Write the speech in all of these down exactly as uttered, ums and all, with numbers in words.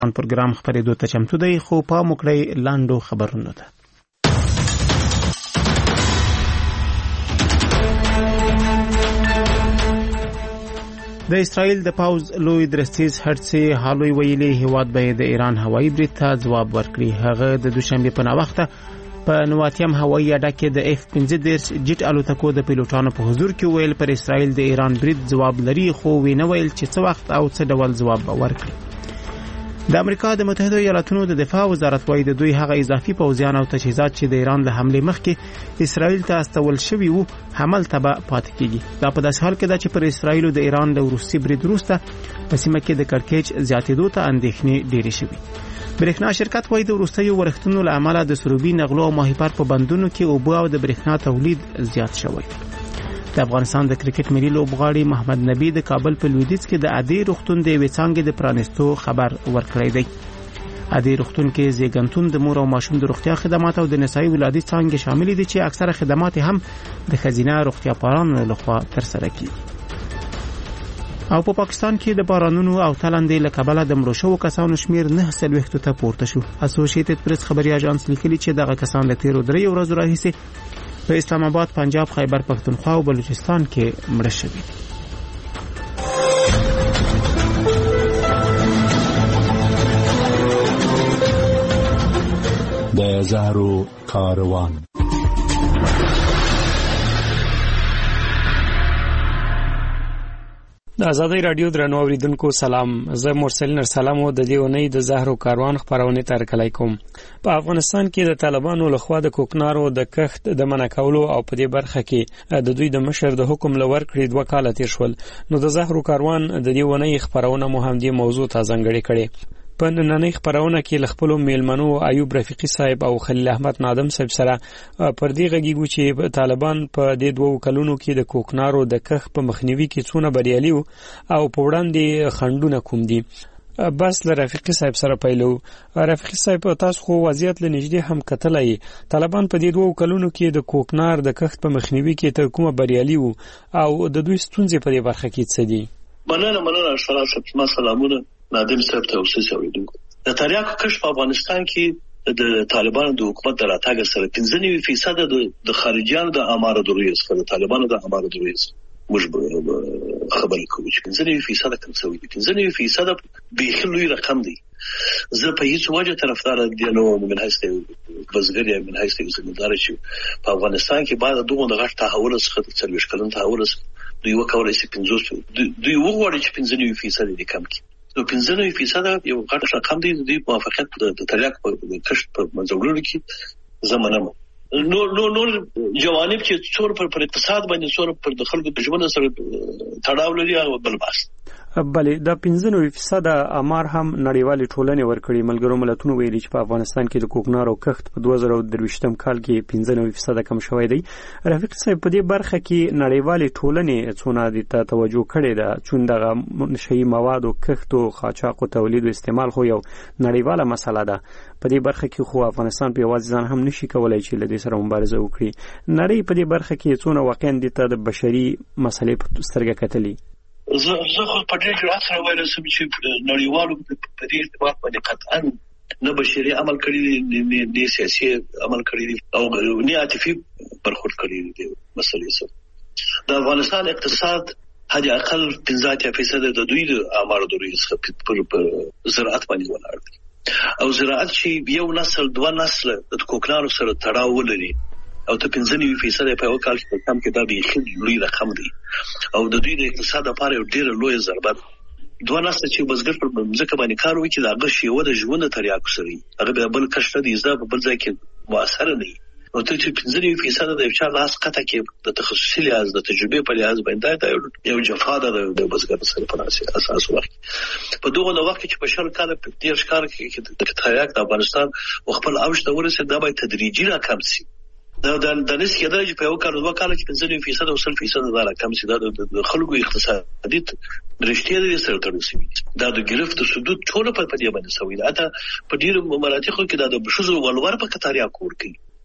پروګرام خبرېدو ته چمتو دی، خو پام وکړئ لاندو خبرونو ته. د اسرائیل د پاوز لوی درستیز هرڅه حالوی ویلي هیواد به د ایران هوایي برید ته ځواب ورکړي. هغه د دوشنبه په ناوخته په نواتیم هوایي اډه کې د اف پنځه دېرش جټ الوتکو د پیلوټانو په حضور کې ویل پر اسرائیل د ایران برید ځواب لري، خو وینه ویل چې څه وخت او څه ډول ځواب ورکړي. د امریکا د متحده ایالاتونو د دفاع وزارت وايي د دوی هغه اضافي پوځیان او تجهیزات چې د ایران له حمله مخکې اسرائیل ته استول شوي وو حمل تبع پاتې کیږي. دا په داسې حال کې ده چې پر اسرائیل د ایران د روسي برید وروسته په سیمه کې د کړکېچ زیاتېدو ته اندېښنې ډېرې شوې. برېښنا شرکت وايي د وروستیو ورښتونو له امله د سروبي نغلو او ماهیپر په بندونو کې اوبه او د برېښنا تولید زیات شوی. د افغانستان د کرکټ ملي لوبغاړي محمد نبی د کابل په لویدیځ کې د عادي روغتون د یوې څانګې د پرانیستو خبر ورکړی دی. عادي روغتون کې زیږنتون د مور او ماشوم د روغتیا خدمات او د نسایي ولادي څانګې شامل دي چې اکثره خدمات هم د ښځینه روغتیا پالانو لخوا ترسره کیږي. او په پاکستان کې د بارانونو او تلندې له کبله د مړو شوو کسانو شمیر نه څلوېښتو ته پورته شو. اسوسییټډ پریس خبري اژانس لیکلي چې دغه کسان له تیرو درې ورځو راهیسې په اسلام آباد، پنجاب، خیبر پختونخوا او بلوچستان کې مړه شوي. د زهرو کاروان. د ازادۍ رادیو درنو اوریدونکو سلام، زه مرسل نرسلام او د دې اونۍ د زهرو کاروان خبرونه ترکلای کوم. په افغانستان کې د طالبانو لخوا د کوکنارو د کښت د منع کولو او په دې برخه کې د دوی د مشر د حکم لور کړی دوه کال تیر شول. نو د زهرو کاروان د دې اونۍ خبرونه مو هم دې موضوع ته ځانګړې کړي. په نننۍ خبرونه کې ل خپل میلمنو ایوب رفیقي صاحب او خلیل احمد نادم صاحب سره پر دې غږیږو چې طالبان په دې دوه کلونو کې د کوکنارو د کښت په مخنیوي کې څونه بریالي او په وړاندې خنډونه کوم دي. بس له رفیقي صاحب سره پیلو. رفیقي صاحب تاسو خو وضعیت له نږدې هم کتلای، طالبان په دې دوه کلونو کې د کوکنار د کښت په مخنیوي کې تر کومه بریالي وو او د دوی ستونزې په دې برخه کې څه دي؟ مننه مننه سلام سلامونه نادم صاحب ته اوسه اوریدونکو. د تریاکو کښت په افغانستان کې د طالبانو د حکومت د راتګ سره پنځه نوي فیصد د خارجيانو د اماره دروي څخه د طالبانو د اماره دروي موږ خبرې کوو چې پنځه نوي فیصد کم څه وي. پنځه نوي فیصد به لوی رقم دی. زه په هیڅ وجه طرفدار دي نو من هسته بزګر یا من هسته زمیندار چې په افغانستان کې بعد دغه غټ تحول څخه د څلويښت کلن تحول دوی وکولای شي پنځوس دوی وګوري چې پنځه نوي فیصد دي کم کی. نو پنځه نوي فیصد یو غټ رقم دی. د موافقت د تریاک په کښت په منځوړلو کې زمانه نو نو نو جوانب چې څور پر پر اقتصاد باندې څور پر د خلکو د ژوند سره تړاو لري او بل باس. بلې د پنځه نوي فیصد امار هم نړیوالې ټولنې ورکړي. ملګرو ملتونو ویلي چې په افغانستان کې د کوکنارو کښت په دوه زره درویشتم کال کې پنځه نوي فیصد کم شوی دی. رفیق صاحب په دې برخه کې نړیوالې ټولنې څونه د توجه کړې ده چې دغه نشئی مواد او کښت او قاچاق او تولید او استعمال خو یو نړیواله مسله ده. په دې برخه کې خو افغانستان په یوازې ځان هم نشي کولای چې له دې سره مبارزه وکړي. نړۍ په دې برخه کې څونه واقعا د بشري مسلې په سترګه کتلي. زه زه خو په دې جرأت سره وایم چې نړیوالو په دې ارتباط باندې قطعا نه بشري عمل کړی دي، نه سیاسي عمل کړی دي او نه عاطفي برخورد کړی دي. مسلې سره د افغانستان اقتصاد حد اقل پنځه فیصد د دوی د امارو دوی څخه په زراعت باندې ولاړ دي. او زراعت چې یو نسل دوه نسل د کوکنارو سره تړاو ولري او ته پنځه نوي فیصد په یو کال کې کم کې دا به لوی رقم دی او د دوی د اقتصاد لپاره یو ډېر لوی ضربه ده. دوه نسل چې بزګر پر ځمکه باندې کار وکړي دا هغه شیوه د ژوند تریاکو سره هغه به بل کښت دی زده په بل ځای کې مؤثر نه وي. نو ته چې پنځه نوي فیصد د یو چا لاس قطع کې د تخصصي لحاظ د تجربې په لحاظ باندې دا یو جفا ده د بزګر سره په اساس وخت په دغه وخت کې په شل کال په دې ښکار کې د تریاک د افغانستان خپل اوج ته ورسېد دا به تدریجي راکم شي. دا د دنس کې درجه په یو کال دوه کال کې پنځه نوي فیصد او سل فیصد دا راکم شي. دا د خلکو اقتصادي رښتیا دي سره تړل شوی. دا د گرفت سدود ټول په دې باندې سوي. دا په ډیرو مراتبو کې دا د بشوزو ولور په کتاریا کور کوي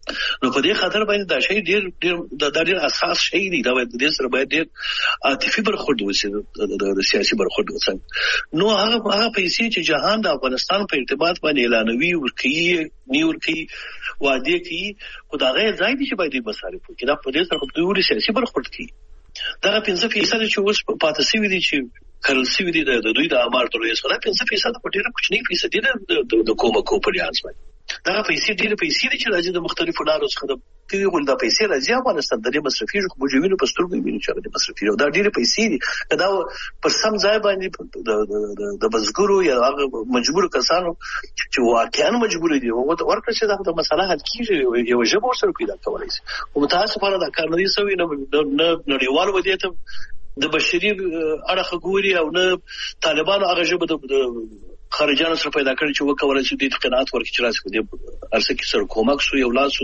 نو په دې خاطر باندې دا شی ډیر ډیر د ډیر اساس شی دی دا د دې سره باید ډیر عاطفي برخورد وشي د سیاسي برخورد وشي نو هغه هغه پیسې چې جهان د افغانستان په ارتباط باندې اعلانوي ورکي نی ورکي وعده کوي خدای ځای دي چې باید مصارف وکړي دا په دې سره په ډیر سیاسي برخورد کوي دا پنځه فیصد چې اوس پاتې شوی دي چې کرنسي وي د دوی د امارت ریاست دا پنځه فیصد په ډیره کوچنی فیصد دي د کومه کوپریانس باندې دا پیسې ډیره پیسې دي چې راځي د مختلفو لارو څخه د کوي ول دا پیسې راځي افغانستان د مصرفي بجوینو په سترګو ویني چې د مصرفي دا ډیره پیسې دي دا پر سم ځای باندې د د بزګرو یا هغه مجبور کسانو چې واقعا مجبور دي او ورکه چې دا مسله حل کیږي یو ژبه سره پیدا کولای شي او متاسفانه دا کار نه دي سوي نه نړیوال ودیته د بشري اړه غوري او نه طالبانو هغه ژبه د خارجانو سره پیدا کړی چې وکولای شي د قناعت ورکړي چې راځي د ارسه کې سره کومک شو یو لاس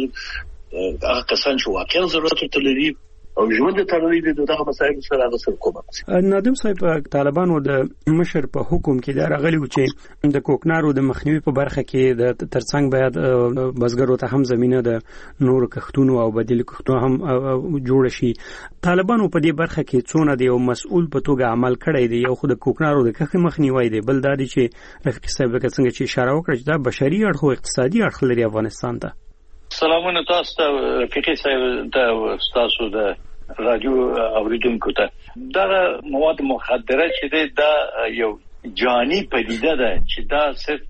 هغه کسان چې واقعا ضرورت لري او ژوند ته لري دغه مسایل سره هغه سره کومک. نادم صاحب طالبانو د مشر په حکم کې دا راغلی و چې د کوکنارو د مخنیوي په برخه کې د ترڅنګ باید بزګرو ته هم زمينه د نور کښتونو او بدیل کښتونو هم جوړ شي. طالبانو په دې برخه کې څونه دی او مسؤل په توګه عمل کړی دی یو خو د کوکنارو د کښت مخنیوي دی بل دا دی چې رفیق صاحب څنګه چې اشاره وکړه چې دا بشري اړخ او اقتصادي اړخ لري افغانستان ته. سلامونه تاسو ته رفیق صاحب ته تاسو د رادیو اوریدونکو ته دا مواد مخدره چې دا یو جانی پدیده ده چې دا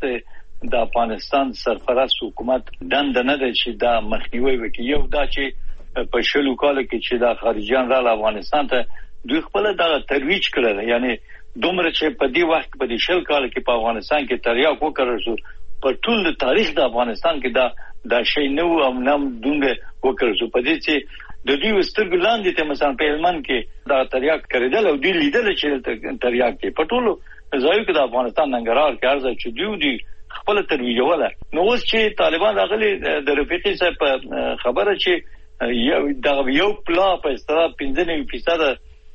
صرف د افغانستان سرپرست حکومت دند نه ده چې دا مخنیوي وکړي یو دا چې په شلو کال کې چې دا خارجيان را افغانستان ته دوی خپل دا ترویج کړل یعنی دومره چې په دې وخت په دې شل کال کې په افغانستان کې تریاک وکړل شو په ټول تاریخ د افغانستان کې دا دا شی نو او نام دونه وکړل شو په دې چې د دوی وسترګ لاندې ته مثلا په هلمند کې دا تریاک کړیدل او دوی لیدل چې تریاک کې په ټولو ځایو کې د افغانستان ننګرهار کې ارزه چې دوی دوی خپل ترویجوله نو اوس چې طالبان راغلي د رفیقي صاحب خبره چې یو د یو پلا په استرا پنځه فیصد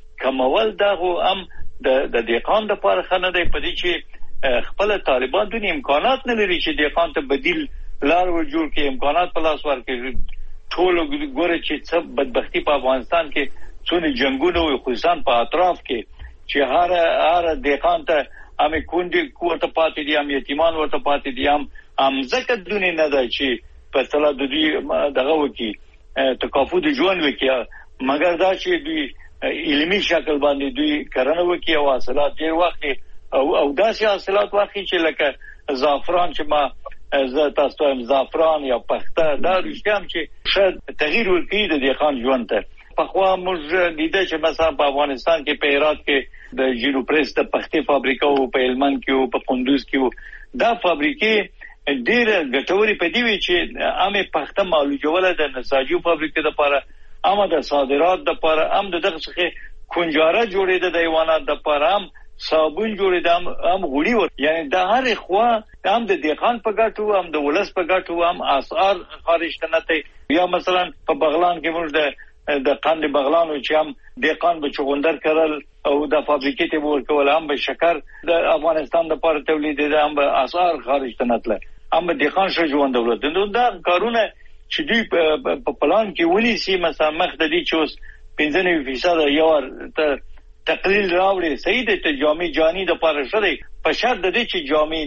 کمول دا هم د د دیقان د پاره خنه دی په دې چې خپل طالبان د امکانات نه لري چې دیقان ته بدیل لار ورجوړ کې امکانات په لاس ورکړي ټول ګوره چې څه بدبختی په افغانستان کې څونه جنگونه او خصوصا په اطراف کې چې هر هر دیقان ته امې کونډي کوته پاتې دي ام یتیمان ورته پاتې دي ام ام زکه دونه نه ده چې په صلاح د دې دغه وکی تکافو د ژوند وکی مګر دا چې دوی علمي شکل باندې دوی کرنه وکی او حاصلات ډیر وخت او او داسې حاصلات واخی چې لکه زعفران چې ما زه تاسو هم زعفران یا پخته دا رښتیا چې شاید تغییر ورکړي د دیقان ژوند ته په خوا موږ لیدل چې مثلا په افغانستان کې په هرات کې د جینو پریس د پختې فابریکه او په هلمند کې او په کندوز کې دا فابریکې ډېر ګټوري په دی وی چې عامه پخته معلوموله د نساجو فابریکې لپاره عامه د صادرات لپاره هم دغه څخه کنجاره جوړېده د حیوانات لپاره هم صابون جوړېدم هم غوړي ور یعنی د هر خوا هم د دیقان په ګټو هم د ولس په ګټو هم اسعار خارج تنته یا مثلا په بغلان کې موږ د د قند بغلان چې هم دیقان به چغندر کړل او د فابریکې ته ورکول هم به شکر د افغانستان د پر تولید د هم به اسعار خارج تنتله هم دیقان شو ژوند دولت دا کارونه چې دوی په پلان کې ونی سي مثلا مخ د دې چوس پنځه فیصد یو ته تقلیل راوړي صحیح د جامع جانی د پاره شری په شرط د دې چې جامع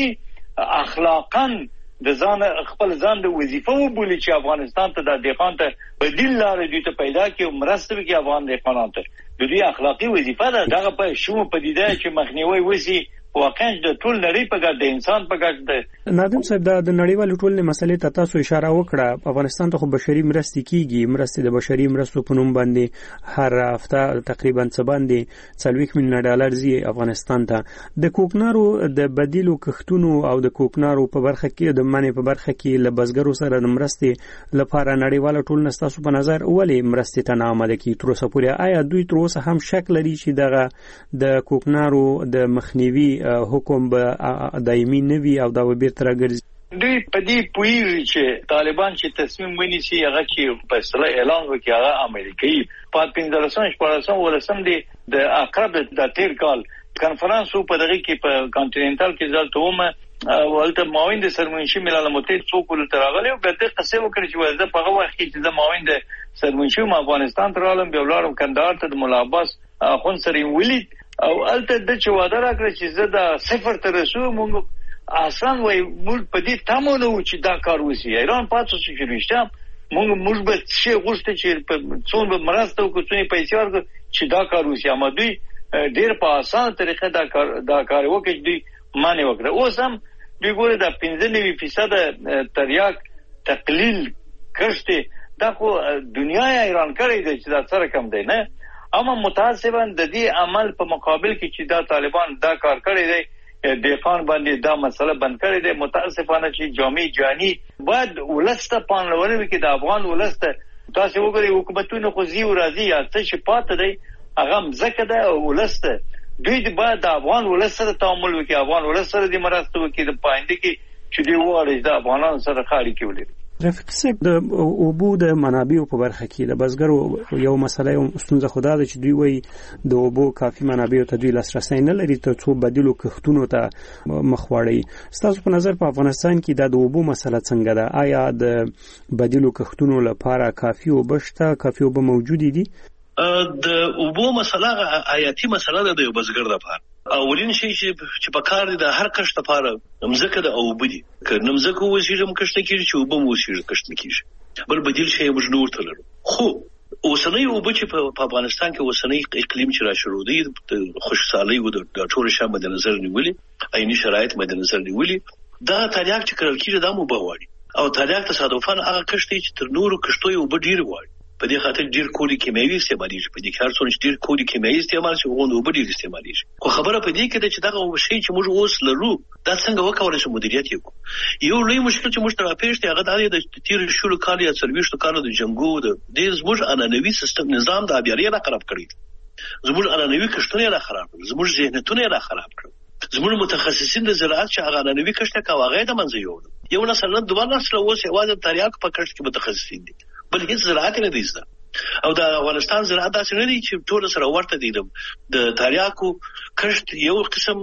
جانی اخلاقاً د ځان خپل ځان د وظیفه وبولي چې افغانستان ته د دیقان ته بدیل لارې دي ته پیدا کړي مرسته وکړي افغان دیقانان ته د دې اخلاقی وظیفه ده دغه په شوم پدیده چې مخنیوي وسی واقعا د ټول نړۍ په ګډ د انسان په ګډ د نادم صاحب د نړیوال ټول مسلې ته تاسو اشاره وکړه افغانستان ته خو بشري مرستې کیږي مرستې د بشري مرستو په نوم باندې هر هفته تقریبا څه باندې څلوېښت میلیونه ډالر زی افغانستان ته د کوکنارو د بدیلو کښتونو او د کوکنارو په برخه کې د منې په برخه کې له بزګرو سره د مرستې لپاره نړیوال ټول نستاسو په نظر ولې مرستې ته نه آماده کی تر اوسه پورې آیا دوی تر اوسه هم شک لري چې دغه د کوکنارو د مخنیوي حکم به دایمي نه وي او دا به بیرته راګرځي دوی په دې پوهیږي چې طالبان چې تصمیم ونیسي هغه چې په اصطلاح اعلان وکړي هغه امریکایي په پنځلسم شپږلسم ولسم دی د اقرب د تیر کال کنفرانس په دغه کې په کانټیننټال کې ځل ته ومه ولته ماوین د سرمنشي ملل متحد څوک ولته راغلی او ګټه قصه وکړي چې ولته په هغه وخت کې چې د ماوین د سرمنشي ما افغانستان ته رالم بیا ولاړم کندهار ته د مولا عباس خون سره ولید او الته د چې وعده راکړه چې زه د صفر ته رسو مونږ آسان وای موږ په دې تمو نو چې دا کار وسی ایران پاتې شو چې رښتیا مونږ موږ به څه غوښته چې په څون به مرسته وکړو څونه پیسې ورکړو چې دا کار وسی اما دوی ډیر په آسان طریقه دا کار دا کار وکړي دوی معنی وکړه اوس هم دوی ګوره د پنځه نوي فیصد تریاک تقلیل کړشته دا خو دنیا ایران کړی دی چې دا سره کم دی نه اما متاسفانه د دې عمل په مقابل کې چې دا طالبان دا کار کړی دی دفاع باندې دا مسله بند کړی دی متاسفانه چې جامع جانی باید ولسته پانلونه کې د افغان ولسته تاسو وګورئ حکومتونه خو زی او راضی یا څه چې پات دی هغه مزکه ده ولسته دوی د بعد د افغان ولسته تعامل وکړي افغان ولسته د مرسته وکړي د پاینده کې چې دی واره د افغانانو سره خالي کولې رفیق صاحب د اوبو د منابعو په برخه کې د بزګرو یو مسله یو ستونزه خو دا ده چې دوی وایي د اوبو کافي منابعو ته دوی لاسرسی نه لري تر څو بدیلو کښتونو ته مخ واړوي ستاسو په نظر په افغانستان کې د اوبو مسله څنګه ده آیا د بدیلو کښتونو لپاره کافي اوبه شته کافي اوبه موجودې دي د اوبو مسله حیاتي مسله ده د بزګر لپاره اولین شی چې په کار دي د هر کښت لپاره مزکه د اوبه دي که نمزکه وسیږم کښت کیږي چې اوبه مو وسیږي کښت کیږي بل بدیل شی موږ نور تللو خو اوسنۍ اوبه چې په افغانستان کې اوسنۍ اقلیم چې را شروع دي د خوشحالي او د ټول شامل مد نظر نیولې عیني شرایط مد نظر نیولې دا تریاک چې کړل کیږي د مو بغواړي او تریاک تصادفاً هغه کښت چې تر نورو کښتو اوبه ډیر وایي په دې خاطر ډیر کوډي کیمیاوي استعمالېږي په دې کې هر څو ډیر کوډي کیمیاوي استعمال شي غوښنه وبډي استعمالېږي خو خبره په دې کې ده چې دغه شی چې موږ اوس لرو دا څنګه وکولای شو مدیریت وکړو یو لوی مشکل چې موږ تر پیښ دی هغه د تیر شلو کال یا څلويشتو کالو د جنگو د دې زموږ انانوي سیستم نظام د ابياري را خراب کړی زموږ انانوي کښتونه را خراب کړ زموږ ذهنیتونه را خراب کړ زموږ متخصصین د زراعت چې هغه انانوي کښت کاوه د منځ یو یو نسل دوه نسل اوس یوازې تریاک په کښت کې متخصصین دي بل هیڅ زراعت نه دي او د افغانستان زراعت داسې نه دي چې ټول سره ورته دي د تریاکو کښت یو قسم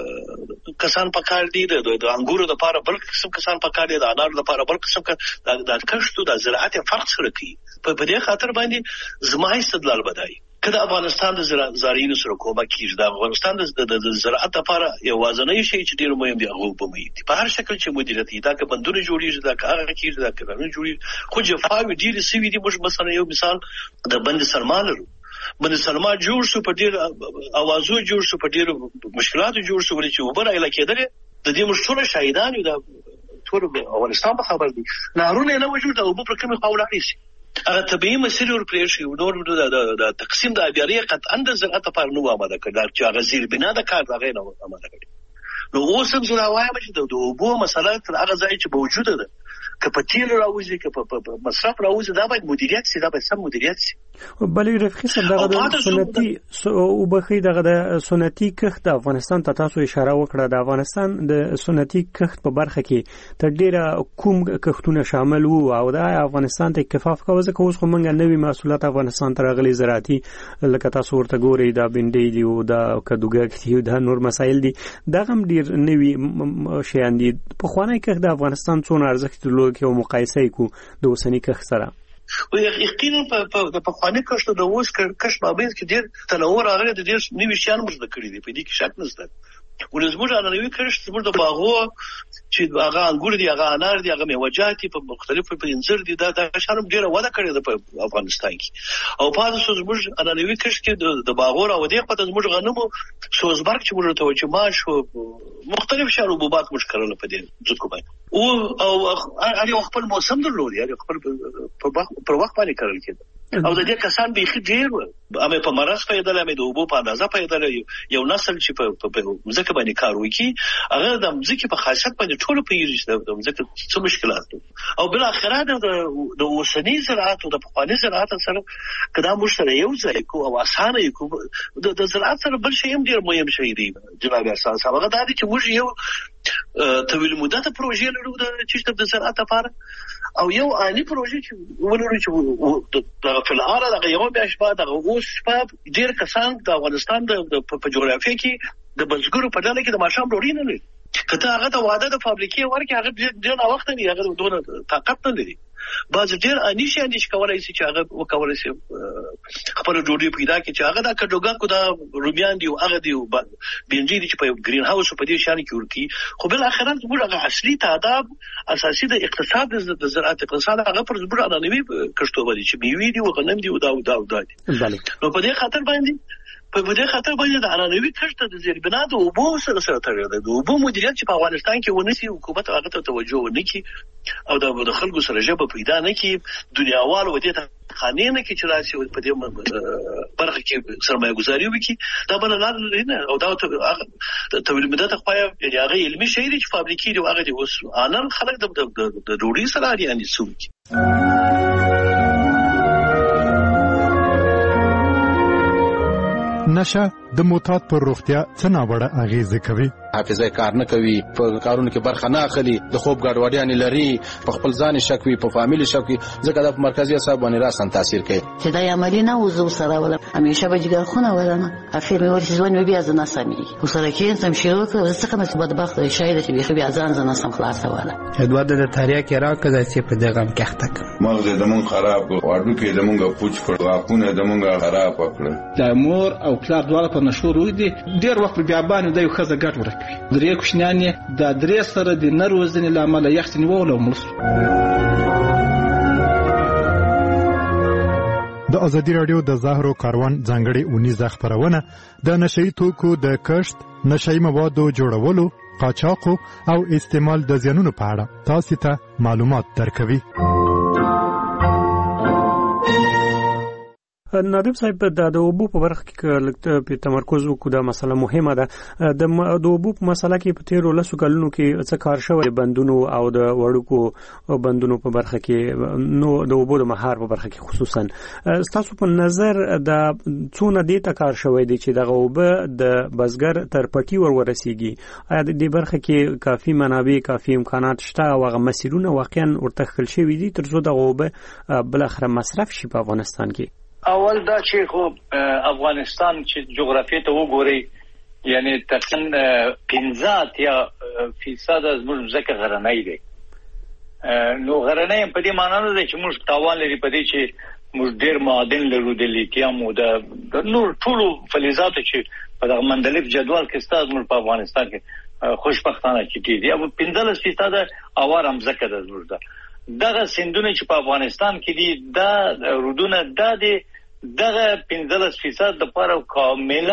کسان پکار دي د انګورو لپاره بل قسم کسان پکار دي د انارو لپاره بل قسم د کښت د زراعت فرق سره کوي په دې خاطر باندې زما استدلال بدای کله افغانستان د زراعتینو سره کومه کیږي د افغانستان د زراعت لپاره یو وازنۍ شي چې ډیر مهم دی هغه په مې په هر شکل چې مدیریت دا که بندونه جوړیږي دا که هغه کیږي دا که نه جوړیږي خو جفاوی ډیر سوي دي موږ مثلا یو مثال د بند سرمان لرو بند سرمان جوړ شو په ډیر اوازو جوړ شو په ډیر مشکلات جوړ شو ولې چې وبر ایله کېدل د دې مشهور شاهدان یو د ټول افغانستان په خبر دي نهرونه نه وجود او په کومه قوله شي هغه طبيعي مسیر ور پرې شي نور د تقسیم د ابياري قطعا د زراعت لپاره نو آماده کړل چې هغه زیر بنا د کار هغه نه آماده کړي نو اوس هم زه وایم چې د اوبو مسله تر هغه ځای چې موجوده ده که په تیل راوځي که په مصرف راوځي دا باید مدیریت شي دا باید سم مدیریت شي بلې رفیق صاحب دغه د سنتي او بخي دغه د سنتي کښت د افغانستان ته تاسو اشاره وکړه د افغانستان د سنتي کښت په برخه کې تر ډیره کوم کښتونه شامل وو او د افغانستان ته کفاف کوي ځکه اوس خو موږ نوي محصولات افغانستان ته راغلي زراعتي لکه تاسو ورته ګورئ دا بنډۍ دی او دا کدوګک دی دا نور مسایل دي دا هم ډیر نوي شیان دي په خوانه کښت د افغانستان څونه ارزښت درلود کې او مقایسه کو د اوسنی کښت سره او یقینا په د پخوانی کښت د اوس کښت مابین کې ډیر تنوع راغلی د ډیر نوي شیان موږ د کړی دی په دې کې شک نشته ولزموږ انانوي کښت زموږ د باغو چې هغه انګور دي هغه انار دي هغه میوه‌جات په مختلفو په انځر دي دا د شرم ډیره وده کړې ده په افغانستان کې او په تاسو زموږ انانوي کښت کې د باغو را ودی په زموږ غنمو سوزبرګ چې موږ ته و چې ماش او مختلف شربوبات موږ کړل په دې ځکه باندې او او هغه خپل موسم درلود یعنی خپل پر وخت باندې کړل کېده او د دې کسان به خې ډیر امه په مرز پیدا لمه د وبو په اندازه پیدا یو نسل چې په ځکه باندې کار وکي هغه د ځکه په خاصیت باندې ټول په یریش د ځکه څه مشکلات او بل اخره د د اوسنی زراعت او د پخوانی زراعت سره کدا موږ سره یو ځای کو او اسانه کو د زراعت سره بل شی هم ډیر مهم شي دی جناب اساس هغه دا چې موږ یو طویل مدته پروژې لرو د چې د زراعت لپاره او یو عالی پروژې چې ولرو چې د فلعال د یو بیا شپه د اوس شپه ډیر کسان د افغانستان د په جغرافیه کې د بزګرو په ډله کې د ماشام ډوډۍ نه لري کته هغه د واده د فابریکې ورکه هغه ډېر وخت نه هغه دونه طاقت نه لري باز ډېر انیش انیش کولای شي چې هغه وکولای شي خپل ډوډۍ پیدا کړي چې هغه د کډوګا کو دا رومیان دی او هغه دی بنجي دي چې په گرین هاوس په دې شان کې ورکی خو بل اخرت موږ هغه اصلي تعداد اساسي د اقتصاد د زراعت اقتصاد هغه پر زبر انانوي کشتو باندې چې میوي دي او غنم دي او دا او دا او دا دي نو په دې خاطر باندې په دې خاطر باندې د انانوي کشت د زیربنا د اوبو سره سره تړاو دی د اوبو مدیریت چې په افغانستان کې ونسي حکومت هغه ته توجه ونکړي او د خلکو سره جبه پیدا نه کړي دنیاوال و دې ته خانې نه کې چې راشي په دې برخه کې سرمایه گذاري وکړي دا بل لار نه او دا تولید مدته خو یې هغه علمي شی دی چې فابریکې دی هغه دی اوس انن خلک د ډوډۍ سره یعنی سوق نشه د موتات پر روغتیا څه ناوړه اغیزه کوي حافظه کار نه کوي په کارونو کې برخه نه اخلي د خوب ګډوډیان لري په خپل ځان شک وي په فامیل شک وي ځکه د مرکزی اعصاب باندې راسن تاثیر کوي چې دا عملی نه وزو سره ولا همیشه به جګر خونه ولنه افیر مې ورته ځوان بیا ځنه سمي وسره کې سم شروع کړ څه کومه بدبخت شاید چې بیا ځان ځنه سم خلاص ولا ادوارد د تاریخ کې راکړه چې په دغه کښتک مغز د مون خراب واړو کې د مونږه پوچ کړ واپونه د مونږه خراب کړ د مور او پلار دواړه په نشو روي دي ډیر وخت بیا باندې د یو خزه ګټ ورکوي درې کوښنانې د درې سره د نروزنې لامل یختنی وله ملس د ازادي رادیو د زهرو کاروان ځانګړي اونیزه خبرونه د نشئی توکو د کښت نشئی موادو جوړولو قاچاق او استعمال د زیانونو په اړه تاسو ته معلومات درکوي نادم صاحب د اوبو په برخه کې په تمرکز وکړو دا مسله مهمه ده د اوبو په مسله کې په تیرو لسو کلونو کې څه کار شوی بندونو او د وړوکو بندونو په برخه کې نو د اوبو د مهار په برخه کې خصوصا تاسو په نظر د څونه دې ته کار شوی دی چې د اوبو د بزګر تر پټي ور ورسیږي آیا د دې برخه کې کافي منابع کافي امکانات شته او هغه مسیرونه واقعا ورته خل شوی دي تر څو د اوبو بل اخر مصرف شي په افغانستان کې اول دا چې خو افغانستان چې جغرافیه ته وګوري یعنی تقریبا پنځه یا فیصد از موږ ځکه غرنۍ دي نو غرنۍ په دې معنی نه ده چې موږ تاوان لري په دې چې موږ ډېر معادن لرو د لیتیم او د نور ټولو فلزاتو چې په دغه مندلیف جدول کې ستاسو موږ په افغانستان کې خوشبختانه چې دي او پنځه فیصد اوار هم ځکه ده زموږ ده دغه سندونه چې په افغانستان کې دي دا رودونه دا دي دغه پنځه فیصد د لپاره کاملا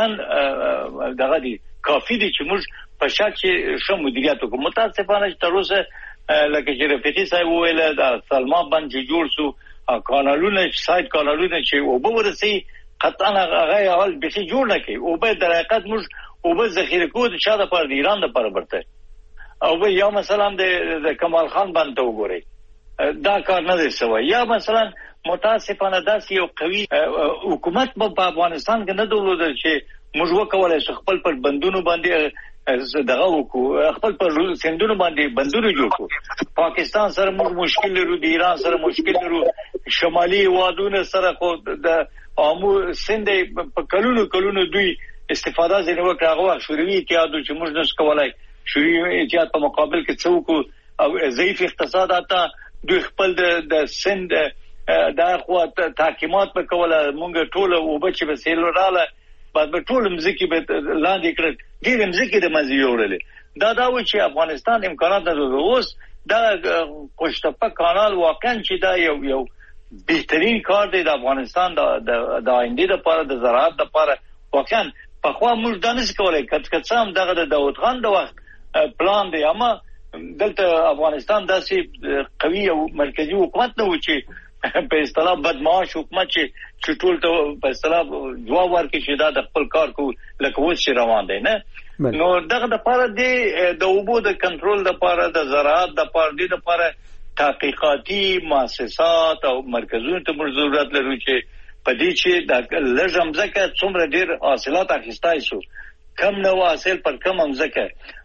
دغه دي کافي دي چې موږ په شک چې شو مدیریت وکړو متاسفانه چې تر اوسه لکه چې رفیقي صاحب ویل د سلما باندې جوړ شو کانالونه سایت کانالونه چې او به ورسي قطعا هغه اول به جوړ نه کوي او به در حقیقت موږ او به ذخیره کوو د شاده پر ایران د پر برته او به یا مثلا د کمال خان باندې وګورئ دا کار نه دی سوی یا مثلا متاسفانه داسې یو قوي حکومت په افغانستان کې نه درلودل چې موږ وکولای شو خپل پر بندونو باندې دغه وکړو خپل پر سندونو باندې بندونه جوړ کړو پاکستان سره موږ مشکل لرو د ایران سره مشکل لرو شمالي وادونو سره خو د عامو سند په کلونو کلونو دوی استفاده ځنه وکړه هغه شوروي اتحاد چې موږ نس کولای شوروي اتحاد په مقابل کې څوک او ضعیف اقتصادات دوی خپل د سند دا خو تحکیمات په کوله مونږ ټول او بچي به سیل رااله بعد به ټول مزکی به لاندې کړ ډیر مزکی د مزي وړل دا دا و چې افغانستان امکانات لري اوس دا قشتپه کانال واقعا چې دا یو یو بهترین کار دی د افغانستان د د آینده لپاره د زراعت لپاره واقعا په خو موږ دانش کولای کټ کټ سم دغه د داوود خان د وخت پلان دی اما دلته افغانستان داسې قوي او مرکزی حکومت نه و چې په اصطلاح بدمعاش حکومت چې ټول ته په اصطلاح جواب ورکړي چې دا د خپل کار کو لکه اوس چې روان دی نه نو دغه د پاره دی د اوبو د کنټرول د پاره د زراعت د پاره دی د پاره تحقیقاتي مؤسسات او مرکزونو ته موږ ضرورت لرو چې په دې چې د لږم ځکه څومره ډیر حاصلات اخیستای شو کم نو حاصل پر کم هم ځکه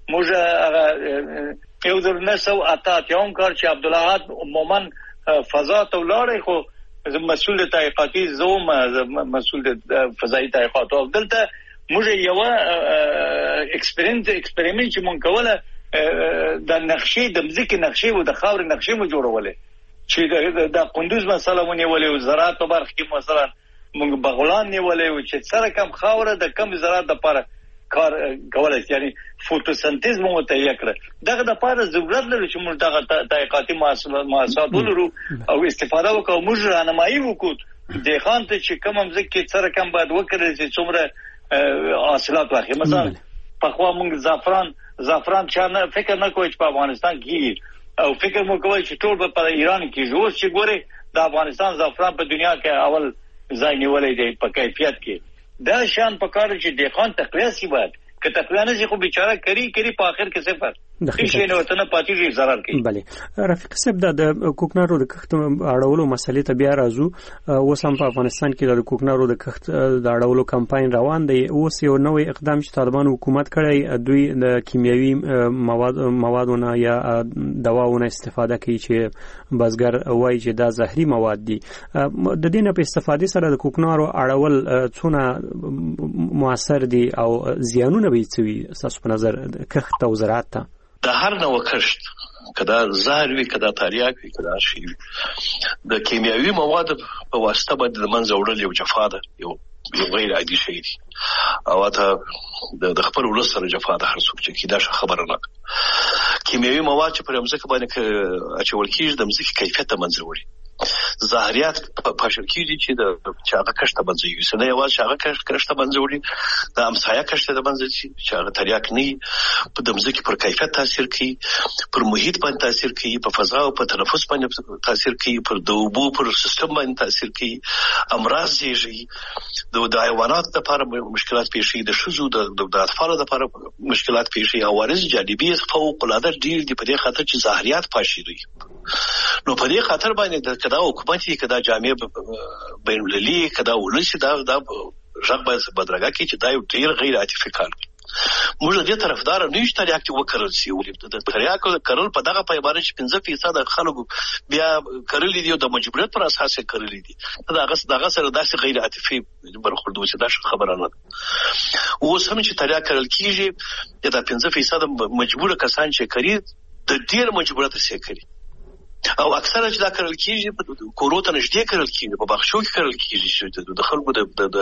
موږ یو در نسو اتات یوم کار چې عبدالله مومن فضا ته ولاړې خو مسؤل تحقیقاتي زوم مسؤل فضایي تحقیقات او دلته موږ یو ایکسپریمنت ایکسپریمنت چې مونږ کوله د نقشې د مځکې نقشې او د خاورې نقشې مو جوړولې چې د قندوز مسله مونږ نیولې او زراعت په برخه کې مثلا مونږ بغلان نیولې او چې سره کم خاوره د کم زراعت لپاره کار کولای شي، یعنی فوتوسنتیز مو متعین کړ. دغه د لپاره ضرورت لري چې موږ دغه تحقیقاتي محصولات ولرو او استفاده وکړو، موږ راهنمایي وکړو د خان ته چې کوم مځکه سره کم باید وکړي چې څومره حاصلات واخلي. مثلا په خوا موږ زعفران زعفران چې نه فکر نه کوي چې په افغانستان کې او فکر مو کوي چې ټول په ایران کې جوړ شي. ګوري د افغانستان زعفران په دنیا کې اول ځای نیولې دی په کیفیت کې. دا شان په کار چې د خان تقویه سی باید که تقویه نه شي خو بیچاره کری کری په اخر کې صفر هیڅ نه وته نه پاتې شي zarar کوي. بله رفیق صاحب د کوکنارو د کښت اړولو مسلې ته بیا راځو. اوس هم په افغانستان کې د کوکنارو د کښت د اړولو کمپاین روان دی. اوس یو نوې اقدام چې طالبان حکومت کړی، دوی د کیمیاوي مواد موادونه یا دواونه استفاده کوي چې بازګر وایي چې دا زهري مواد دي. د دې نه په استفادې سره د کوکنارو اړول څونه موثر دي او زیانونه به څه وي تاسو په نظر کښت او زراعت ته؟ د هر نوع کښت کدا زهر وي کدا تریاک وي کدا شي د کیمیاوي مواد په واسطه باندې د منځ وړل یو جفا ده، یو یو غیر عادي شی دی او ته د خپل ولس سره جفا ده. هر څوک چې دا خبره نه کیمیاوي مواد چې پر مځکه باندې اچول کیږي د مځکې کیفیت ته منځ وړي. زهريات پاشل کیږي چې د چاغه کښت باندې یو سنه یو چاغه کښت باندې وړي د امسایه کښت باندې چې چاغه تریاک نه په د مځکې پر کیفیت تاثیر کوي، پر محیط باندې تاثیر کوي، په فضا او په تنفس باندې تاثیر کوي، پر د اوبو پر سیستم باندې تاثیر کوي، امراض زیږي، د حیوانات لپاره مشکلات پیښي، د شذو د اطفال لپاره مشکلات پیښي. عوارض جانبي فوق العاده ډیر دي په دې خاطر چې زهريات پاشي دي. نو په دې خاطر باندې د کدا حکومتي کدا جامع بین المللي کدا ولسی دا دا ژغ باید بدرګه کی چې دا یو ډیر غیر عاطفي کار دی. موږ دې طرفدار نه یو تریاک ته وکړل سی ولې د تریاک کړل په دغه پیمانه چې پنځه فیصد خلکو بیا کړل دي او د مجبوریت پر اساس کړل دي. دا هغه دغه سره داسې غیر عاطفي برخورد وسی دا خبره نه. اوس هم چې تریاک کړل کیږي دا پنځه فیصد مجبور کسان چې کړي د ډیر مجبوریت سره کړي او اکثره چې دا کړل کیږي په کوروته نشته کړل کیږي په بخښو کې کړل کیږي چې د خلکو د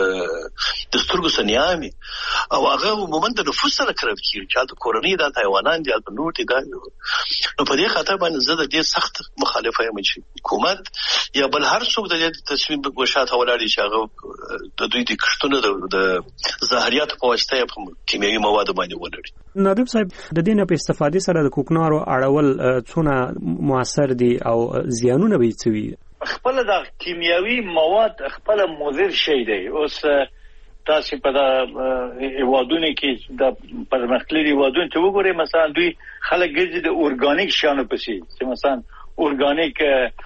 د سترګو سنیامي او هغه عموما د نفوس سره کړل کیږي چې د کورنۍ د حیوانات د نور دي. نو په دې خاطر باندې زه د دې سخت مخالفه یم چې حکومت یا بل هر څوک د دې تصمیم په ګوشاته ولاړ شي هغه د دوی د کښتونو د زهريات په واسطه په کیمیاوي مواد باندې ولري. نادم صاحب د دې نه په استفادې سره د کوکنارو اړول څونه موثر دي او زیانونه به څه وي؟ خپل د کیمیاوي مواد خپل مضر شی دی. اوس تاسو په د هیوادونو کې د پرمختللي هیوادونو ته وګورئ، مثلا دوی خلک ګرځي د اورګانیک شیانو پسې چې مثلا اورګانیک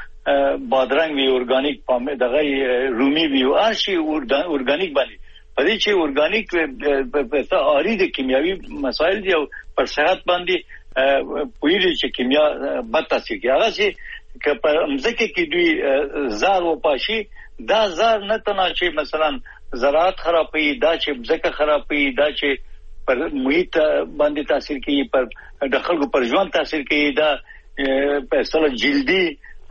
بادرنګ وي، اورګانیک پام دغه رومي وي او هرشي اورګانیک باندې په دې چې اورګانیک په تاریخ د کیمیاوي مسایل دی او پر صحت باندې پویری چې کیمیا بد تاثیر کوي. هغه چې که په مځکه کې دوی زار و پاشي دا زار نه تنه چې مثلا زراعت خرابوي، دا چې مځکه خرابوي، دا چې پر محیط باندې تاثیر کوي، پر د خلکو پر ژوند تاثیر کوي، دا په اصل جلدي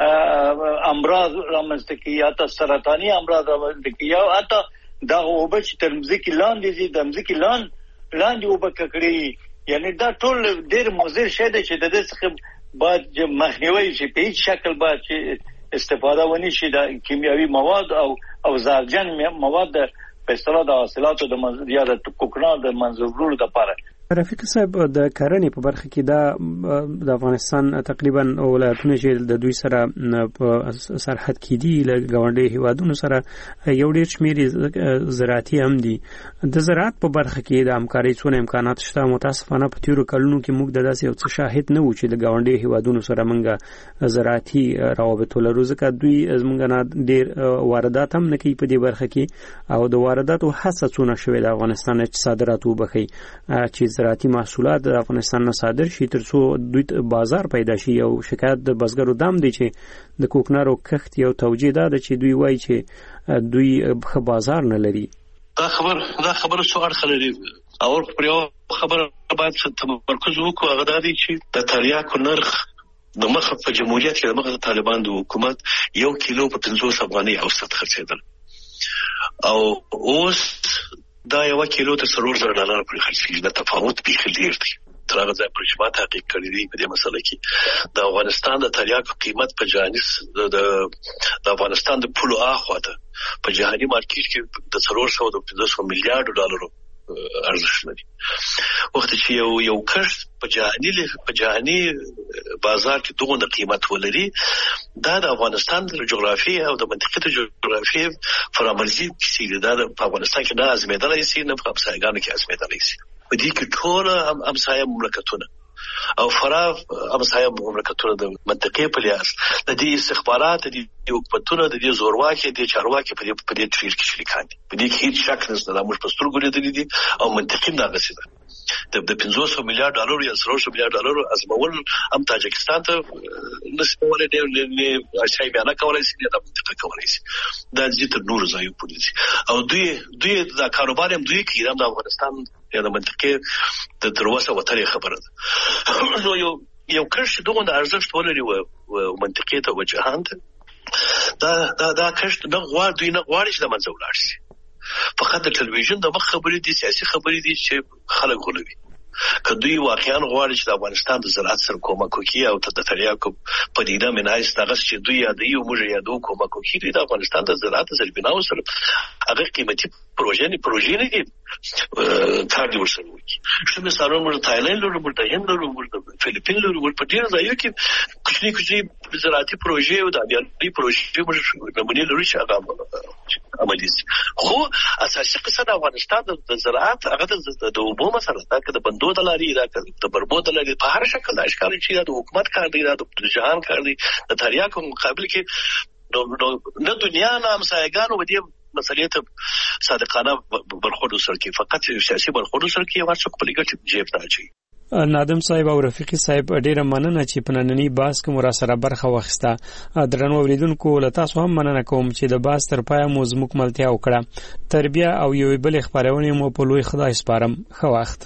امراض رامنځته کوي، یا تا سرطاني امراض رامنځته کوي، یا حتی دا وبه چې تر مځکې لاندې دي د مځکې لاندې لاندې وبه ککړي. یعنی دا ټول ډیر مضر شی دی چې د دې څخه باید مخنیوي شي، په هیڅ شکل باید چې استفاده ونی شي د کیمیاوي مواد او او زهرجن مواد په اصطلاح د حاصلاتو د منځ یا د کوکنار د منځوړلو لپاره. رفیق صاحب د کرنې په برخه کې دا د افغانستان تقریبا ولایتونه چې د دوی سره په سرحد کې دي له ګاونډي هیوادونو سره یو ډېر شمېر زراعتي هم دي. د زراعت په برخه کې د همکارۍ څونه امکانات شته؟ متاسفانه په تیرو کلونو کې موږ د داسې یو څه شاهد نه وو چې د ګاونډي هیوادونو سره موږ زراعتي روابط ولرو، ځکه دوی زموږ نه ډېر واردات هم نه کوي په دې برخه کې او د وارداتو هڅه څونه شوې د افغانستان چې صادرات وبخي چې زراعتي محصولات د افغانستان نه صادر شي ترڅو دوی بازار پیدا شي. او شکایت د بزګرو دام دی چې د کوکنارو کښت یو توجیه ده چې دوی وایي چې دوی ښه بازار نه لري. دا خبر دا خبره څو اړخ لري. او پر یو خبره باید تمرکز وکړو، هغه دا دی چې د تریاکو نرخ د مخه په جمهوریت کې د مخه طالبان د حکومت یو کیلو په پنځوس افغانۍ اوسط خرڅېدل، او اوس دا یو کیلو ته څلور زره ډالر پرې خرڅېږي. د تفاوت بیخي ډېر دی. تر هغه ځای پورې چې ما تحقیق کړی دی په دې مسله کې، د افغانستان د تریاکو قیمت په جهاني د افغانستان د پولو اخوا ته په جهاني مارکیټ کې د څلور سوه د پنځه سوه میلیارډو ډالرو ارزښت لري. وخت چې یو یو کښت په جهاني په جهاني بازار کې دغه د قیمت ولري، دا د افغانستان د جغرافیې او د منطقې د جغرافیې فرامرزي کیسې دا په افغانستان کې نه ازمېدلای شي، نه په همسایګانو کې ازمېدلای شي. په دې کې ټول همسایه مملکتونه او فرا همسایه مملکتونه د منطقې په لحاظ د دې استخبارات د دې حکومتونو د دې زورواکي د چارواکي په دې په دې ټریل کې شریکان دي. په دې کې هیڅ شک نشته، دا موږ په سترګو لیدلي دي او منطقي دا غسي ده. د پنځوس میلیارډ ډالر یا څلور سوه میلیارډ ډالر ازمول هم تاجکستان ته نسبولې ډېر شای بیان کولای شي، دا منطقه کولای شي، دا د تر نور ځایو پولیسي او دوی دوی دا کاروبار هم دوی کوي د افغانستان یا د منطقې د دروازه وتري خبره ده. نو یو یو کښ دغه د ارزښت ولري او منطقې ته وجهان ته دا دا دا کښ نه غواړي دوی نه غواړي چې د منځ ولاړ شي. فقط د ټلویزیون د مخ خبرې دي، سیاسي خبرې دي چې خلک غولوي. که دوی واقعا غواړي چې د افغانستان د زراعت سره کومک وکړي او د تریاکو پدیده منایس دغه چې دوی یادوي او موږ یادو کومک وکړي د افغانستان د زراعت سربناو سره هغه قیمتي پروژې نه پروژې نه دي کار دی ورسره وکړي. چې مثلا موږ تایلند لرو، موږ د هند لرو، موږ د فلیپین لرو، موږ په ډیر ځایو کې کوچني کوچني زراعتي پروژې او د ابياري پروژې موږ نمونې لرو چې هغه عملي شي. خو اساسي قصه د افغانستان د زراعت هغه د اوبو مسله ده، که د بندو د لاري دا د بربو د لاري په هر شکل د اشکال چې د حکومت کار دی، د جهان کار دی. د تریاکو مقابل کې نه دنیا نه همسایګانو به دې مسلې ته صادقانه برخورد وسره کوي، فقط سیاسي برخورد وسره کوي، هر څوک په لګټ جیب ته اچوي. نادم صاحب او رفیقي صاحب ډیره مننه چې په نننی باس کې مو سره برخه واخیسته. درنو اوریدونکو له تاسو هم مننه کوم چې د باس تر پایه مو زموږ ملتیا وکړه. تربیه او یو بل خبرونه مو په لوی خدای سپارم. ښه وخت.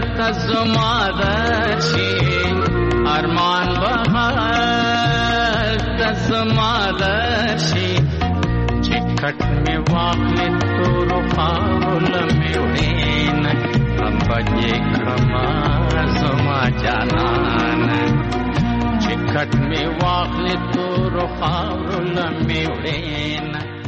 Arman bahar می واخلې تورو خاورو لمې وړین بجې کړما زما جانان چې کټ می واخلې تورو خاورو لمې وړین